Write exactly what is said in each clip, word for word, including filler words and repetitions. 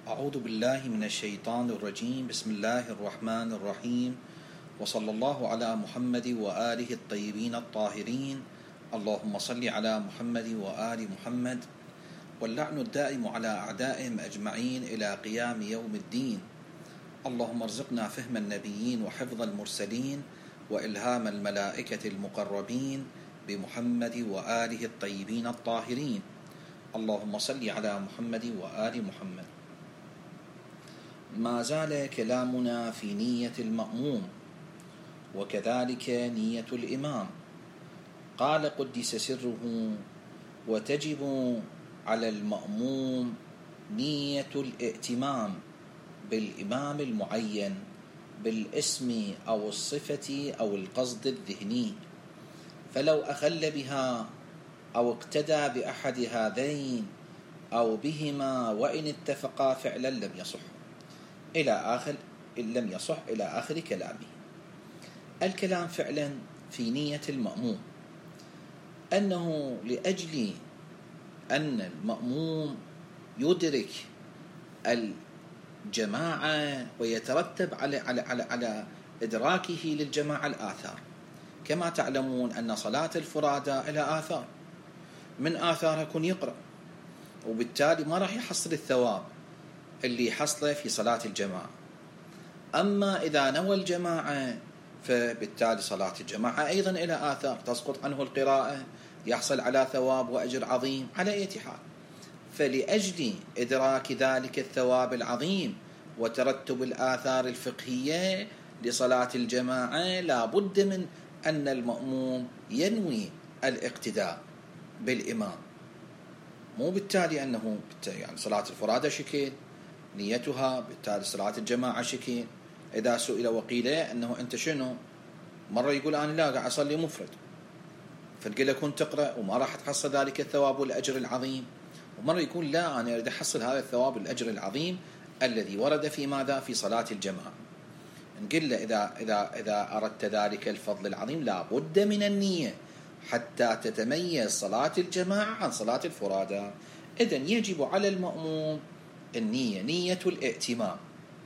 أعوذ بالله من الشيطان الرجيم. بسم الله الرحمن الرحيم، وصلى الله على محمد وآله الطيبين الطاهرين. اللهم صل على محمد وآل محمد، واللعن الدائم على أعدائهم أجمعين إلى قيام يوم الدين. اللهم ارزقنا فهم النبيين وحفظ المرسلين وإلهام الملائكة المقربين بمحمد وآله الطيبين الطاهرين. اللهم صل على محمد وآل محمد. ما زال كلامنا في نية المأموم وكذلك نية الإمام. قال قدس سره: وتجب على المأموم نية الائتمام بالإمام المعين بالاسم أو الصفة أو القصد الذهني، فلو أخل بها أو اقتدى بأحد هذين أو بهما وإن اتفقا فعلا لم يصح إلى آخر لم يصح إلى آخر كلامه. الكلام فعلا في نية المأموم أنه لأجل أن المأموم يدرك الجماعة ويترتب على على على على إدراكه للجماعة الآثار. كما تعلمون أن صلاة الفرادى لها آثار، من آثارها يكون يقرأ، وبالتالي ما راح يحصل الثواب اللي حصله في صلاة الجماعة. أما إذا نوى الجماعة فبالتالي صلاة الجماعة أيضا إلى آثار، تسقط عنه القراءة، يحصل على ثواب وأجر عظيم على أي حال. فلأجل إدراك ذلك الثواب العظيم وترتب الآثار الفقهية لصلاة الجماعة لا بد من أن المأموم ينوي الاقتداء بالإمام. مو بالتالي أنه يعني صلاة الفرادى شكل نيتها، بالتالي صلاة الجماعة شكل. إذا سئل وقيل أنه أنت شنو، مرة يقول أنا لا قاعد أصلي مفرد، فتقول له كنت تقرأ وما راح تحصل ذلك الثواب والأجر العظيم. ومرة يقول لا، أنا أريد أحصل هذا الثواب والأجر العظيم الذي ورد في ماذا؟ في صلاة الجماعة. نقول له إذا إذا إذا أردت ذلك الفضل العظيم لا بد من النية حتى تتميز صلاة الجماعة عن صلاة الفرادى. إذن يجب على المأموم النية، نية الائتمام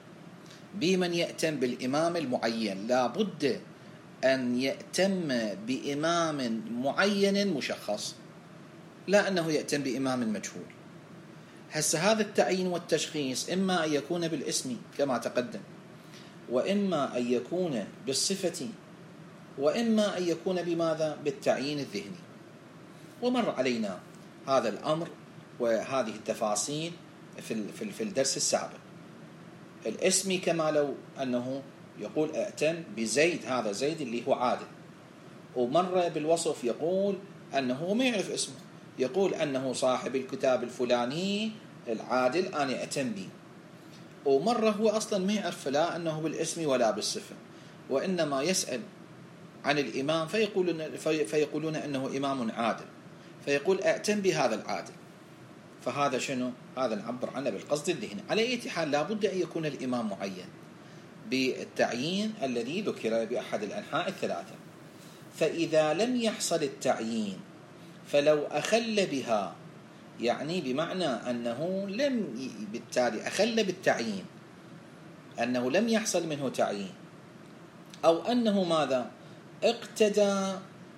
بمن يأتم بالإمام المعين. لا بد أن يأتم بإمام معين مشخص، لا أنه يأتم بإمام مجهول. هسه هذا التعيين والتشخيص إما أن يكون بالاسم كما تقدم، وإما أن يكون بالصفة، وإما أن يكون بماذا؟ بالتعيين الذهني. ومر علينا هذا الأمر وهذه التفاصيل في في الدرس السابق. الاسم كما لو أنه يقول ائتم بزيد، هذا زيد اللي هو عادل، ومر بالوصف يقول أنه ما يعرف اسمه، يقول أنه صاحب الكتاب الفلاني العادل أنا ائتم به. ومرة هو أصلا ما يعرف لا أنه بالاسم ولا بالصفة، وإنما يسأل عن الإمام فيقولون, فيقولون أنه إمام عادل، فيقول ائتم بهذا العادل. فهذا شنو؟ هذا نعبر عنه بالقصد الذهني. على أي حال لا بد أن يكون الإمام معين بالتعيين الذي ذكر بأحد الأنحاء الثلاثة. فإذا لم يحصل التعيين فلو أخل بها، يعني بمعنى أنه لم بالتالي أخل بالتعيين، أنه لم يحصل منه تعيين، أو أنه ماذا؟ اقتدى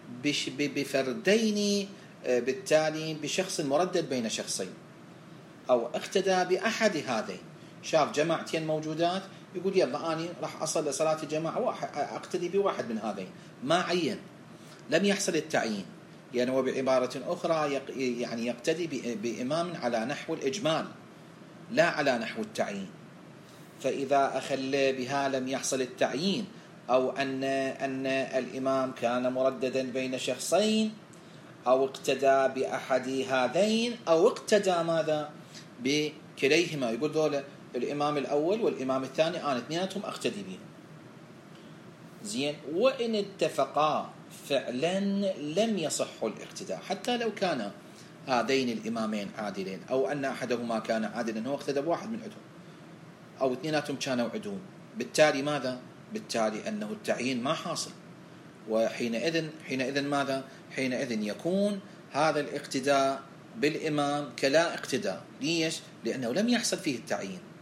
بفردين، بالتالي بشخص مردد بين شخصين، أو اقتدى بأحد هذين، شاف جماعتين موجودات يقول يلا أنا راح أصل لصلاة الجماعة أقتدي بواحد من هذين، ما عين، لم يحصل التعيين. يعني وبعبارة أخرى يعني يقتدي بإمام على نحو الإجمال لا على نحو التعيين. فإذا أخل بها لم يحصل التعيين، أو أن أن الإمام كان مرددا بين شخصين، أو اقتدى بأحد هذين، أو اقتدى ماذا؟ بكليهما، يقول ذولا الإمام الأول والإمام الثاني أنا اثنيناتهم أقتدي بهم. زين، وإن اتفقا فعلا لم يصح الاقتداء، حتى لو كان هذين الإمامين عادلين، أو أن أحدهما كان عادلا هو اقتدى بواحد من عدوم، أو اثنيناتهم كانوا عدوم. بالتالي ماذا؟ بالتالي أنه التعيين ما حاصل. وحينئذ حينئذ ماذا؟ حينئذ يكون هذا الاقتداء بالإمام كلا اقتداء. ليش؟ لأنه لم يحصل فيه التعيين.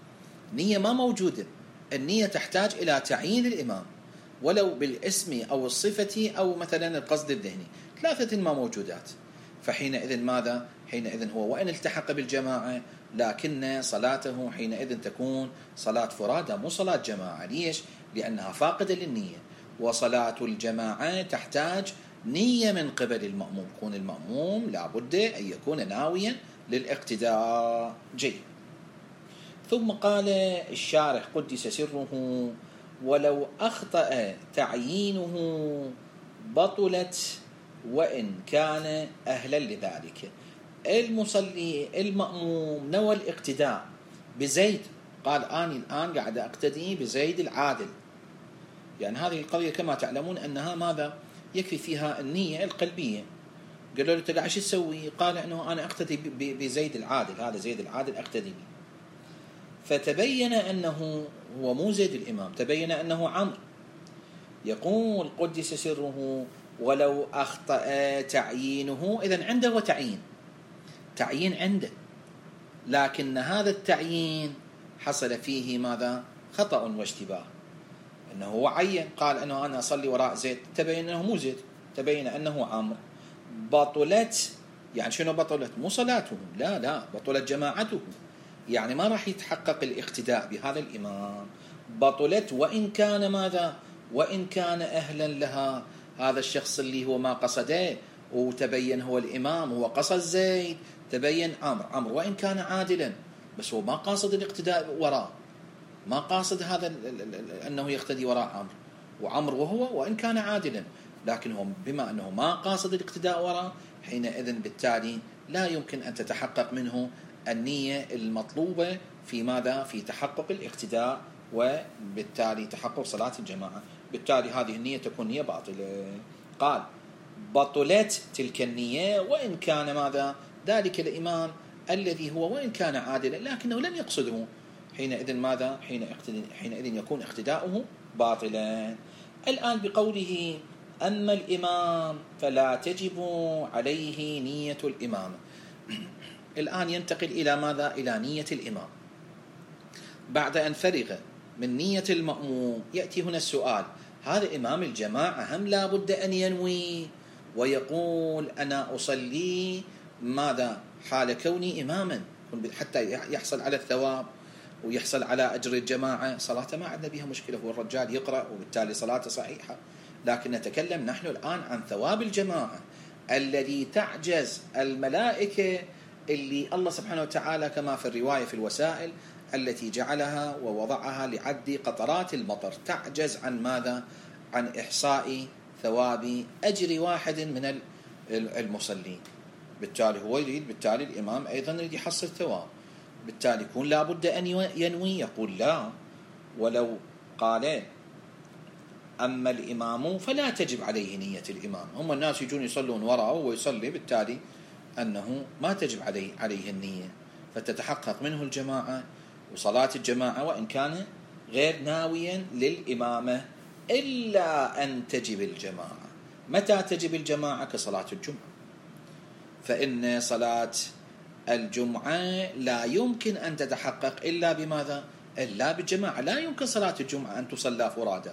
نية ما موجودة. النية تحتاج إلى تعيين الإمام ولو بالاسم أو الصفة أو مثلا القصد الذهني، ثلاثة ما موجودات. فحينئذ ماذا؟ حينئذ هو وإن التحق بالجماعة لكن صلاته حينئذ تكون صلاة فرادى مو صلاة جماعة. ليش؟ لأنها فاقدة للنية، وصلاة الجماعة تحتاج نية من قبل المأموم. يكون المأموم لابد أن يكون ناويا للاقتداء. جيد. ثم قال الشارح قدس سره: ولو أخطأ تعيينه بطلت وإن كان أهلا لذلك. المصلي المأموم نوى الاقتداء بزيد، قال أنا الآن قاعد أقتدي بزيد العادل. يعني هذه القضية كما تعلمون أنها ماذا؟ يكفي فيها النية القلبية. قالوا له تقع شو تسوي؟ قال أنه أنا أقتدي بزيد العادل، هذا زيد العادل أقتدي به. فتبين أنه هو مو زيد الإمام، تبين أنه عمرو. يقول قدس سره: ولو أخطأ تعيينه، إذن عنده تعيين، تعيين عنده، لكن هذا التعيين حصل فيه ماذا؟ خطأ واشتباه. أنه هو عين، قال أنه أنا أصلي وراء زيد، تبين أنه مو زيد، تبين أنه عمرو. بطلت، يعني شنو بطلت؟ مو صلاته، لا لا، بطلت جماعته، يعني ما راح يتحقق الاقتداء بهذا الإمام. بطلت وإن كان ماذا؟ وإن كان أهلا لها. هذا الشخص اللي هو ما قصده وتبين هو الإمام، هو قصد زيد، تبين عمرو، عمرو وإن كان عادلا بس هو ما قاصد الاقتداء وراه، ما قاصد هذا أنه يقتدي وراء عمرو، وعمرو وهو وإن كان عادلا، لكن هو بما أنه ما قاصد الاقتداء وراه حينئذ بالتالي لا يمكن أن تتحقق منه النية المطلوبة في ماذا؟ في تحقق الاقتداء وبالتالي تحقق صلاة الجماعة. بالتالي هذه النية تكون نية باطلة. قال بطلت تلك النية وإن كان ماذا؟ ذلك الإمام الذي هو وإن كان عادلا لكنه لم يقصده، حينئذ ماذا؟ حينئذ يكون اقتداؤه باطلا. الآن بقوله أما الإمام فلا تجب عليه نية الإمام، الآن ينتقل إلى ماذا؟ إلى نية الإمام. بعد أن فرغ من نية المأموم يأتي هنا السؤال: هذا إمام الجماعة هم لا بد أن ينوي ويقول أنا أصلي ماذا؟ حال كوني إماما، حتى يحصل على الثواب ويحصل على أجر الجماعة. صلاته ما عندنا بها مشكلة، هو الرجال يقرأ وبالتالي صلاته صحيحة، لكن نتكلم نحن الآن عن ثواب الجماعة الذي تعجز الملائكة، اللي الله سبحانه وتعالى كما في الرواية في الوسائل التي جعلها ووضعها لعد قطرات المطر، تعجز عن ماذا؟ عن إحصاء ثواب أجر واحد من المصلين. بالتالي هو يريد، بالتالي الإمام أيضا يريد يحصل ثواب، بالتالي يكون لابد أن ينوي. يقول لا، ولو قال أما الإمام فلا تجب عليه نية الإمام. هم الناس يجون يصلون وراءه ويصلي، بالتالي أنه ما تجب عليه عليه النية، فتتحقق منه الجماعة وصلاة الجماعة وإن كان غير ناويا للإمامة، إلا أن تجب الجماعة. متى تجب الجماعة؟ كصلاة الجمعة، فإن صلاة الجمعة لا يمكن أن تتحقق إلا بماذا؟ إلا بالجماعة. لا يمكن صلاة الجمعة أن تصلى فرادى،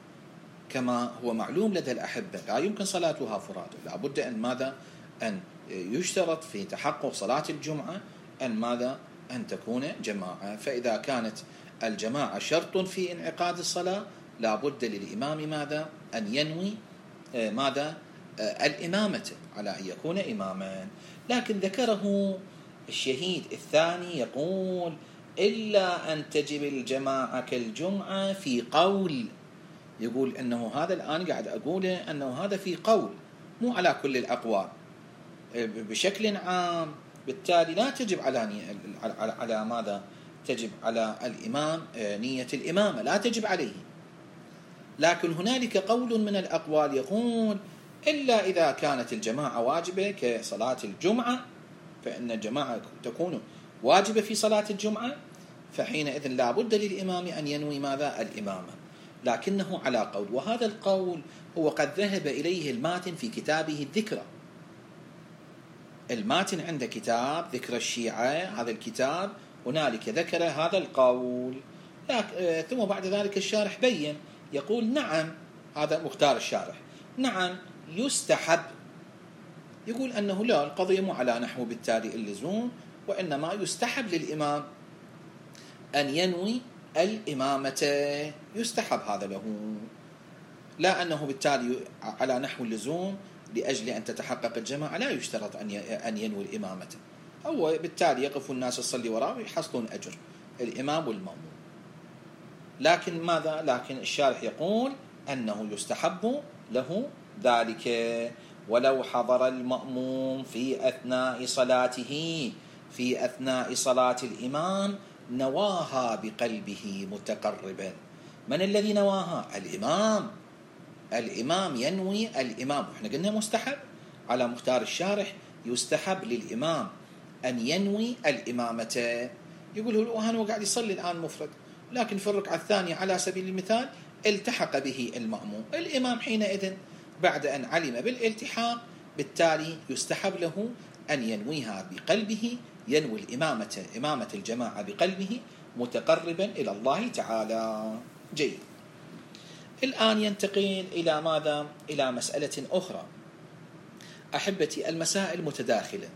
كما هو معلوم لدى الأحبة، لا يمكن صلاتها فرادى، لا بد أن ماذا؟ أن يشترط في تحقق صلاة الجمعة أن ماذا؟ أن تكون جماعة. فإذا كانت الجماعة شرط في انعقاد الصلاة لا بد للإمام ماذا؟ أن ينوي ماذا؟ الإمامة، على أن يكون إماما. لكن ذكره الشهيد الثاني يقول إلا أن تجب الجماعة كالجمعة في قول. يقول أنه هذا الآن قاعد أقوله أنه هذا في قول، مو على كل الأقوال، بشكل عام. بالتالي لا تجب على على, على ماذا؟ تجب على الإمام نية الإمامة، لا تجب عليه. لكن هنالك قول من الأقوال يقول إلا إذا كانت الجماعة واجبة كصلاة الجمعة، فإن الجماعة تكون واجبة في صلاة الجمعة، فحينئذ لا بد للإمام أن ينوي ماذا؟ الإمامة. لكنه على قول، وهذا القول هو قد ذهب إليه الماتن في كتابه الذكرى. الماتن عنده كتاب ذكر الشيعة، هذا الكتاب هنالك ذكر هذا القول، ثم بعد ذلك الشارح بين يقول نعم، هذا مختار الشارح، نعم يستحب، يقول أنه لا، القضية مو على نحو بالتالي اللزوم، وإنما يستحب للإمام أن ينوي الإمامة، يستحب هذا له، لا أنه بالتالي على نحو اللزوم لأجل أن تتحقق الجماعة لا يشترط أن ينوي الإمامة، أو بالتالي يقف الناس يصلي وراءه ويحصلون أجر الإمام والمأموم. لكن ماذا؟ لكن الشارح يقول أنه يستحب له ذلك ولو حضر المأموم في أثناء صلاته، في أثناء صلاة الإمام نواها بقلبه متقربا. من الذي نواها؟ الإمام، الإمام ينوي الإمام. احنا قلنا مستحب، على مختار الشارح يستحب للإمام أن ينوي الإمامة. يقول له أنا قاعد يصلي الآن مفرد، لكن في الركعة الثانية على سبيل المثال التحق به المأموم، الإمام حينئذ بعد أن علم بالالتحاق بالتالي يستحب له أن ينويها بقلبه، ينوي الإمامة، إمامة الجماعة بقلبه متقربا إلى الله تعالى. جيد. الآن ينتقل إلى ماذا؟ إلى مسألة أخرى. أحبتي، المسائل متداخلة،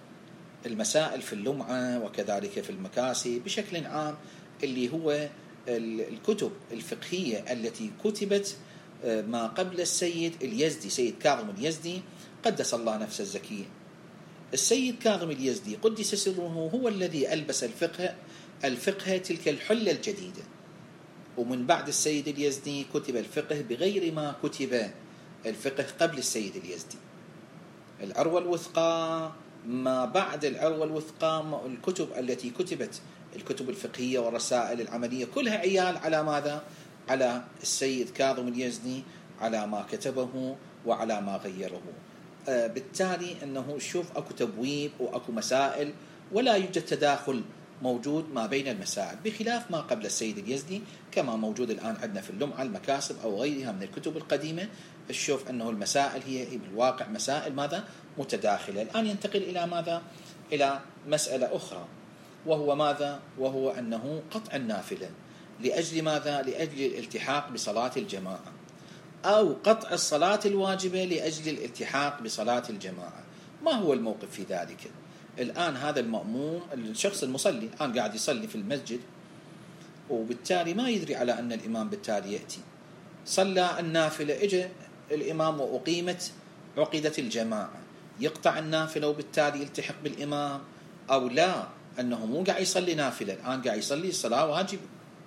المسائل في اللمعة وكذلك في المكاسي بشكل عام، اللي هو الكتب الفقهية التي كتبت ما قبل السيد اليزدي، سيد كاظم اليزدي قدس الله نفسه الزكية. السيد كاظم اليزدي قدس سره هو الذي ألبس الفقه الفقه تلك الحلة الجديدة، ومن بعد السيد اليزدي كتب الفقه بغير ما كتب الفقه قبل السيد اليزدي. العروة الوثقى، ما بعد العروة الوثقى الكتب التي كتبت، الكتب الفقهية والرسائل العملية كلها عيال على ماذا؟ على السيد كاظم اليزدي، على ما كتبه وعلى ما غيره. آه بالتالي أنه شوف أكو تبويب وأكو مسائل، ولا يوجد تداخل موجود ما بين المسائل، بخلاف ما قبل السيد اليزدي كما موجود الآن عندنا في اللمعة، المكاسب أو غيرها من الكتب القديمة. الشوف أنه المسائل هي بالواقع مسائل ماذا؟ متداخلة. الآن ينتقل إلى ماذا؟ إلى مسألة أخرى، وهو ماذا؟ وهو أنه قطع النافلة لأجل ماذا؟ لأجل الالتحاق بصلاة الجماعة، أو قطع الصلاة الواجبة لأجل الالتحاق بصلاة الجماعة. ما هو الموقف في ذلك؟ الآن هذا المأموم، الشخص المصلي الآن قاعد يصلي في المسجد، وبالتالي ما يدري على أن الإمام بالتالي يأتي، صلى النافلة، إجا الإمام وأقيمت عقدت الجماعة، يقطع النافلة وبالتالي يلتحق بالإمام، أو لا، أنه مو قاعد يصلي نافلة، الآن قاعد يصلي صلاة واجبة،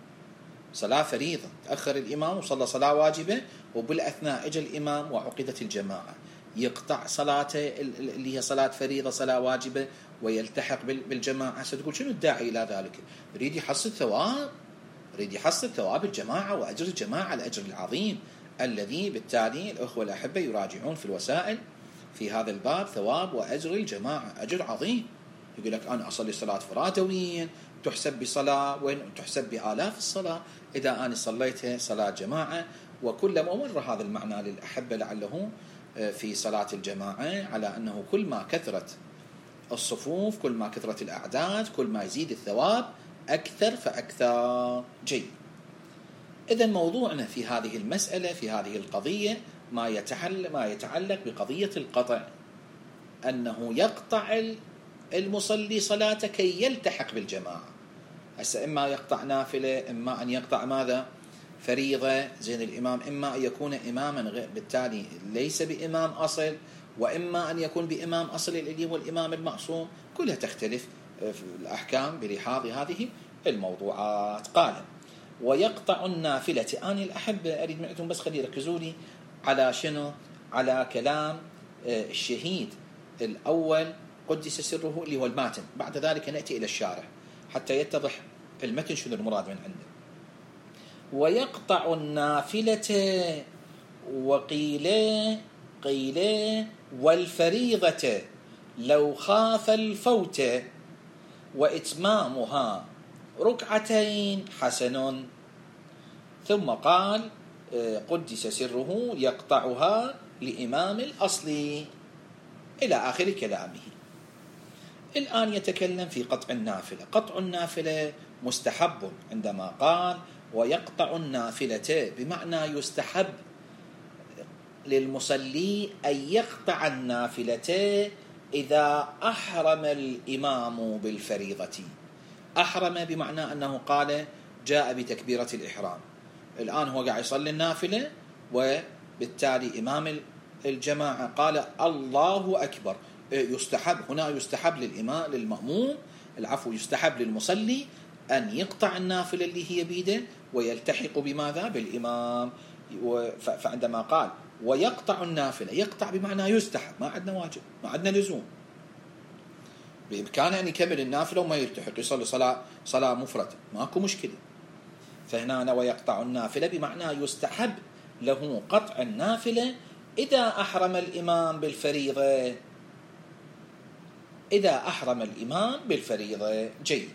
صلاة فريضة، تأخر الإمام وصلى صلاة واجبة، وبالأثناء إجا الإمام وعقدت الجماعة، يقطع صلاته اللي هي صلاة فريضة صلاة واجبة ويلتحق بالجماعة. ستقول شنو الداعي إلى ذلك؟ يريد يحصل ثواب، يريد يحصل ثواب الجماعة وأجر الجماعة، الأجر العظيم الذي بالتالي الأخوة الأحبة يراجعون في الوسائل في هذا الباب، ثواب وأجر الجماعة أجر عظيم. يقول لك أنا أصلي صلاة فرادويين تحسب بصلاة، وين تحسب بآلاف الصلاة إذا أنا صليتها صلاة جماعة. وكلما مر هذا المعنى للأحبة لعله في صلاة الجماعة، على أنه كل ما كثرت الصفوف، كل ما كثرت الأعداد، كل ما يزيد الثواب أكثر فأكثر. جيد. إذن موضوعنا في هذه المسألة، في هذه القضية، ما يتعلق, ما يتعلق بقضية القطع، أنه يقطع المصلي صلاته كي يلتحق بالجماعة. هسه إما يقطع نافلة، إما أن يقطع ماذا؟ فريضة زين الإمام، إما أن يكون إماما بالتالي ليس بإمام أصل، وإما أن يكون بإمام أصل اللي هو الإمام المعصوم. كلها تختلف في الأحكام بلحاظ هذه الموضوعات. قال ويقطع النافلة. أنا الأحبة أريد منكم بس خلي يركزوا لي على شنو؟ على كلام الشهيد الأول قدس سره اللي هو الماتن، بعد ذلك نأتي إلى الشارح حتى يتضح المتن شنو المراد من عنده. ويقطع النافلة وقيل قيل والفريضة لو خاف الفوت وإتمامها ركعتين حسن. ثم قال قدس سره يقطعها لإمام الأصل إلى آخر كلامه. الآن يتكلم في قطع النافلة. قطع النافلة مستحب عندما قال ويقطع النافلة، بمعنى يستحب للمصلي أن يقطع النافلة إذا أحرم الإمام بالفريضة. أحرم بمعنى أنه قال جاء بتكبيرة الإحرام، الآن هو قاعد يصلي النافلة وبالتالي إمام الجماعة قال الله أكبر. يستحب هنا، يستحب للإمام للمأموم العفو يستحب للمصلي أن يقطع النافلة اللي هي بيده ويلتحق بماذا؟ بالإمام. فعندما قال ويقطع النافلة، يقطع بمعنى يستحب، ما عندنا واجب، ما عندنا لزوم، بإمكانه أن يكمل النافلة وما يلتحق، يصلي صلاة صلاة مفردة، ماكو مشكلة. فهنا ويقطع النافلة بمعنى يستحب له قطع النافلة إذا أحرم الإمام بالفريضة. إذا أحرم الإمام بالفريضة. جيد.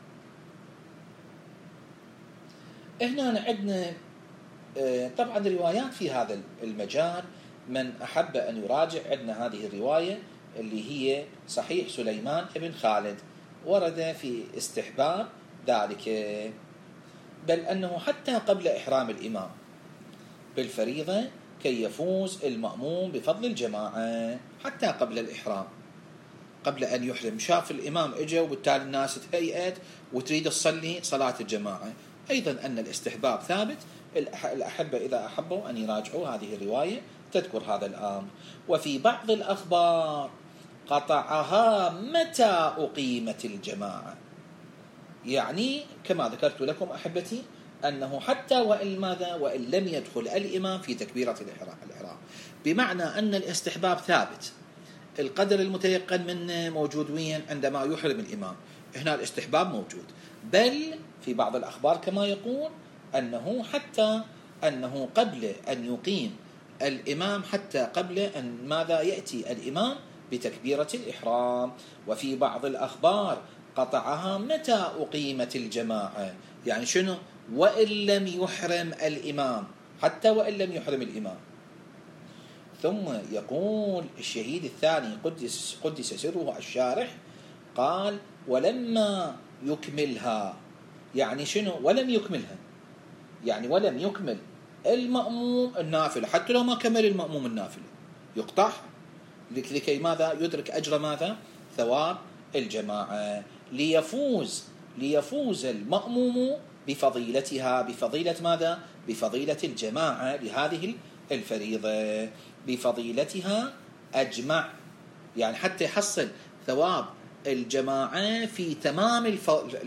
هنا عندنا طبعا روايات في هذا المجال، من أحب أن يراجع عندنا هذه الرواية اللي هي صحيح سليمان ابن خالد، ورد في استحباب ذلك، بل أنه حتى قبل إحرام الإمام بالفريضة كي يفوز المأموم بفضل الجماعة، حتى قبل الإحرام، قبل أن يحرم، شاف الإمام إجا وبالتالي الناس تهيئت وتريد تصلي صلاة الجماعة. أيضا أن الاستحباب ثابت. الأحبة إذا أحبوا أن يراجعوا هذه الرواية تذكر هذا الأمر. وفي بعض الأخبار قطعها متى أقيمت الجماعة، يعني كما ذكرت لكم أحبتي أنه حتى وإن ماذا وإن لم يدخل الإمام في تكبيرة الإحرام، بمعنى أن الاستحباب ثابت، القدر المتيقن منه موجود وين؟ عندما يحرم الإمام، هنا الاستحباب موجود. بل في بعض الأخبار كما يقول أنه حتى أنه قبل أن يقيم الإمام، حتى قبل أن ماذا يأتي الإمام بتكبيرة الإحرام. وفي بعض الأخبار قطعها متى أقيمت الجماعة، يعني شنو؟ وإن لم يحرم الإمام، حتى وإن لم يحرم الإمام. ثم يقول الشهيد الثاني قدس, قدس سره الشارح قال ولما يكملها، يعني شنو؟ ولم يكملها، يعني ولم يكمل المأموم النافلة، حتى لو ما كمل المأموم النافلة يقطعها لكي ماذا؟ يدرك أجر ماذا؟ ثواب الجماعة، ليفوز ليفوز المأموم بفضيلتها، بفضيلة ماذا؟ بفضيلة الجماعة لهذه الفريضة، بفضيلتها أجمع، يعني حتى يحصل ثواب الجماعة في تمام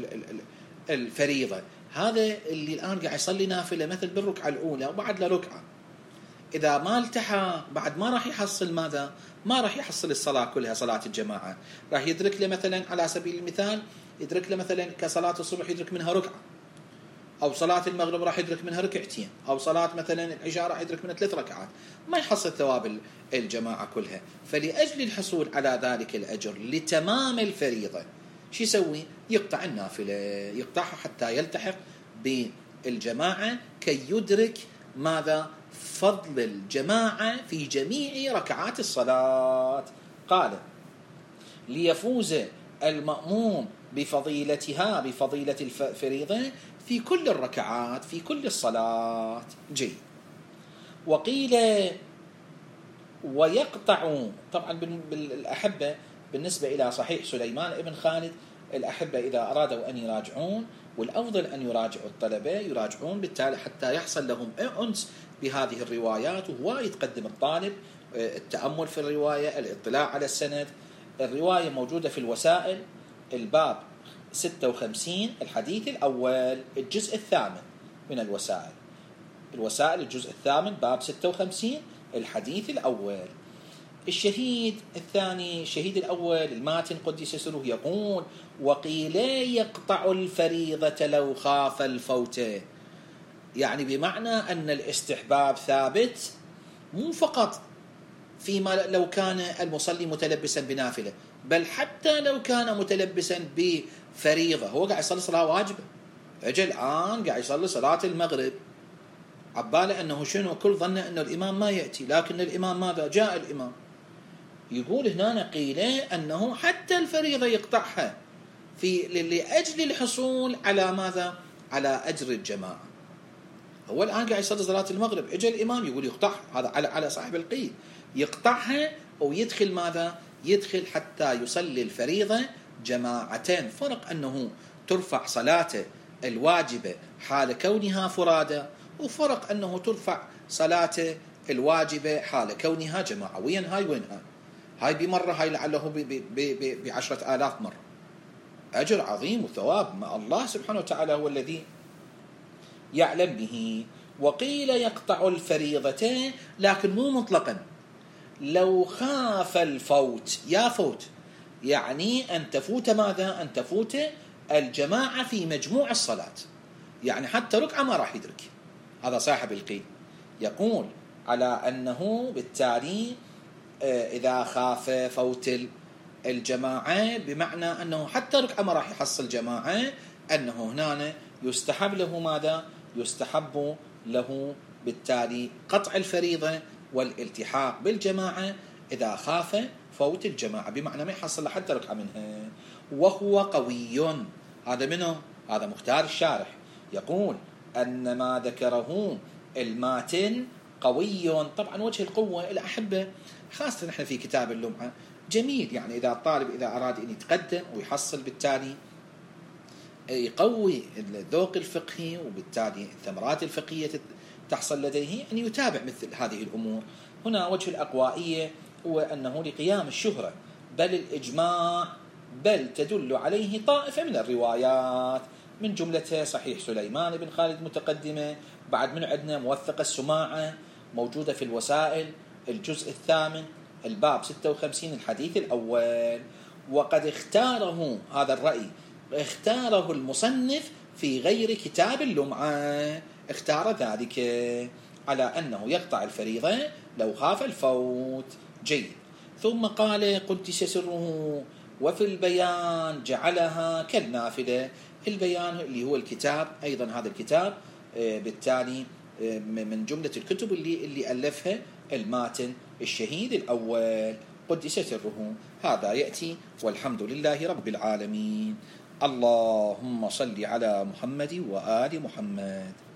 الفريضة. هذا اللي الآن قاعد يصلي نافلة مثل بالركعة الأولى وبعد لركعة، إذا ما التحى بعد ما راح يحصل ماذا؟ ما راح يحصل الصلاة كلها صلاة الجماعة، راح يدرك له مثلا على سبيل المثال يدرك له مثلا كصلاة الصبح يدرك منها ركعة، أو صلاة المغرب راح يدرك منها ركعتين، أو صلاة مثلا العشاء راح يدرك منها ثلاث ركعات، ما يحصل ثواب الجماعة كلها. فلأجل الحصول على ذلك الأجر لتمام الفريضة شو يسوي؟ يقطع النافلة، يقطعها حتى يلتحق بالجماعة كي يدرك ماذا؟ فضل الجماعة في جميع ركعات الصلاة. قال ليفوز المأموم بفضيلتها، بفضيلة الفريضة في كل الركعات في كل الصلاة. جيد. وقيل ويقطع، طبعا بالأحبة بالنسبة إلى صحيح سليمان ابن خالد الأحبة إذا أرادوا أن يراجعون، والأفضل أن يراجعوا الطلبة يراجعون بالتالي حتى يحصل لهم أنس بهذه الروايات، وهو يتقدم الطالب التأمل في الرواية، الاطلاع على السند. الرواية موجودة في الوسائل الباب ستة وخمسين الحديث الأول الجزء الثامن من الوسائل، الوسائل الجزء الثامن باب ستة وخمسين الحديث الأول. الشهيد الثاني الشهيد الأول الماتن قدس سره يقول وقيل يقطع الفريضة لو خاف الفوت، يعني بمعنى أن الاستحباب ثابت مو فقط فيما لو كان المصلي متلبسا بنافلة، بل حتى لو كان متلبسا بفريضة، هو قاعد يصلي صلاة واجبة، اجى الآن قاعد يصلي صلاة المغرب، عباله أنه شنو كل ظن أن الإمام ما يأتي، لكن الإمام ماذا؟ جاء الإمام، يقول هنا قيل أنه حتى الفريضة يقطعها في لأجل الحصول على ماذا؟ على أجر الجماعة. هو الآن قاعد يصلي صلاة المغرب، اجى الإمام يقول يقطعها، هذا على على صاحب القيل يقطعها ويدخل ماذا؟ يدخل حتى يصلي الفريضة جماعتين. فرق أنه ترفع صلاته الواجبة حال كونها فرادى، وفرق أنه ترفع صلاته الواجبة حال كونها جماعة. وين هاي وينها؟ هاي بمرة، هاي لعله بعشرة آلاف مرة. أجر عظيم وثواب ما الله سبحانه وتعالى هو الذي يعلم به. وقيل يقطع الفريضتين، لكن مو مطلقا، لو خاف الفوت. يا فوت يعني أن تفوت ماذا؟ أن تفوت الجماعة في مجموع الصلاة، يعني حتى ركعة ما راح يدرك. هذا صاحب القيل يقول على أنه بالتالي إذا خاف فوت الجماعة بمعنى أنه حتى ركعة ما راح يحصل جماعة، أنه هنا يستحب له ماذا؟ يستحب له بالتالي قطع الفريضة والالتحاق بالجماعة إذا خاف فوت الجماعة، بمعنى ما يحصل حتى ركعة منها. وهو قوي. هذا منه، هذا مختار الشارح، يقول أن ما ذكره الماتن قوي. طبعا وجه القوة الأحبة خاصة نحن في كتاب اللمعة جميل، يعني إذا الطالب إذا أراد أن يتقدم ويحصل بالتالي يقوي الذوق الفقهي وبالتالي الثمرات الفقهية تحصل لديه، أن يتابع مثل هذه الأمور. هنا وجه الأقوائية هو أنه لقيام الشهرة، بل الإجماع، بل تدل عليه طائفة من الروايات، من جملتها صحيح سليمان بن خالد متقدمة، بعد من عندنا موثق السماعة موجودة في الوسائل الجزء الثامن الباب ستة وخمسين الحديث الأول. وقد اختاره هذا الرأي اختاره المصنف في غير كتاب اللمعة، اختار ذلك على أنه يقطع الفريضة لو خاف الفوت. جيد. ثم قال قدس سره وفي البيان جعلها كالنافلة. البيان اللي هو الكتاب، أيضا هذا الكتاب بالتالي من جملة الكتب اللي, اللي ألفها الماتن الشهيد الأول قدس سره. هذا يأتي والحمد لله رب العالمين. اللهم صل على محمد وآل محمد.